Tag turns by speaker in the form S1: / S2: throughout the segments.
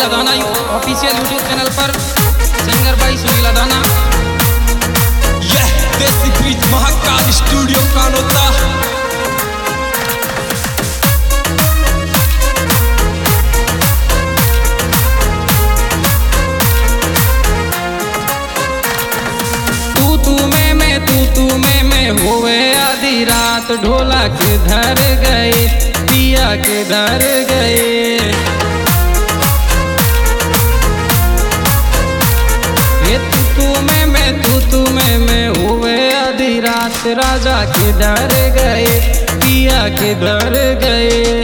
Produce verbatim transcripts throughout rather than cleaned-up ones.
S1: Adana official YouTube channel पर singer भाई Sunil Adana.
S2: यह देसी बीच महाकाल स्टूडियो कानोता।
S1: तू तू में मैं तू तू में मैं होवे आधी रात, ढोला के धर गए पिया के धर गए। तू तू में मैं तू तू में मैं हुए आधी रात, राजा के दर गए पिया के दर गए।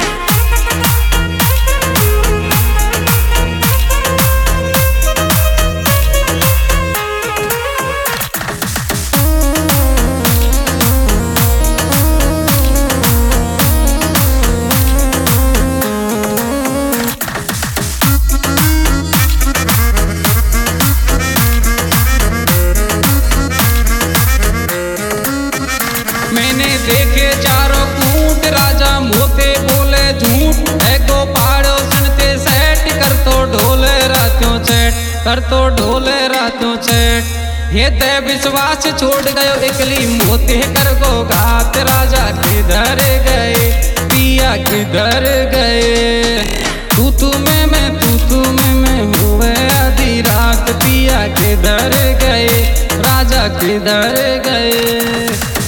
S1: मैंने देखे चारों कूट, राजा मोते बोले झूठ। एको पाड़ो सुनते सेट कर तो ढोले रातों चैट, कर तो ढोले रातों चैट। ये ते विश्वास छोड़ गयो एकली मोते कर गो घात, राजा किधर गए पिया किधर गए। तू तू में मैं तू तू में मैं हुए आधी रात, पिया किधर गए राजा किधर गए।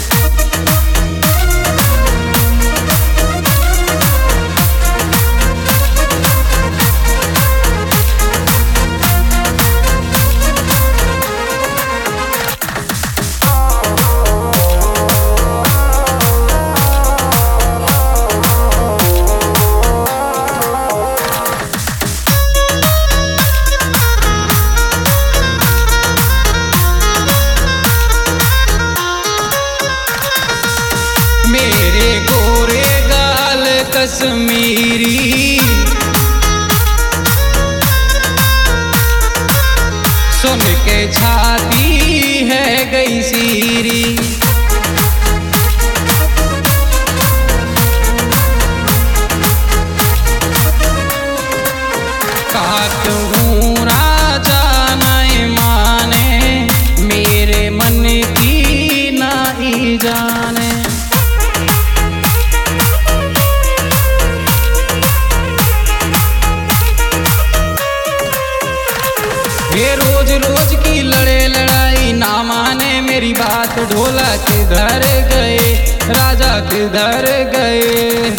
S1: मेरे गोरे गाल कश्मीरी, सुन के छाती है गई सीरी। कहूँ राजा नहीं माने, मेरे मन की नहीं जाने। ये रोज रोज की लड़े लड़ाई ना माने मेरी बात, ढोला किधर गए राजा किधर गए।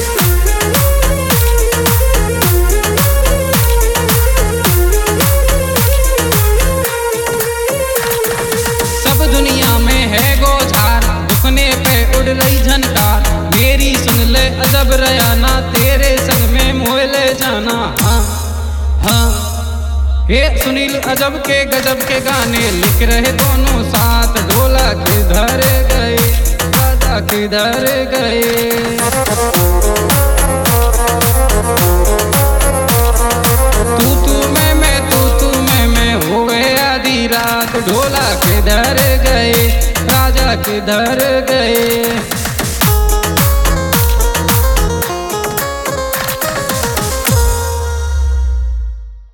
S1: सब दुनिया में है गोझार, दुखने पे उड़ रही झनकार। मेरी सुन ले अजब रयाना, तेरे संग में मोह ले जाना। हाँ हाँ हे सुनील अजब के गजब के गाने लिख रहे दोनों साथ, ढोला किधर गए राजा किधर गए। तू तू में मैं तू तू में मैं हुए आधी रात, ढोला किधर गए राजा किधर गए।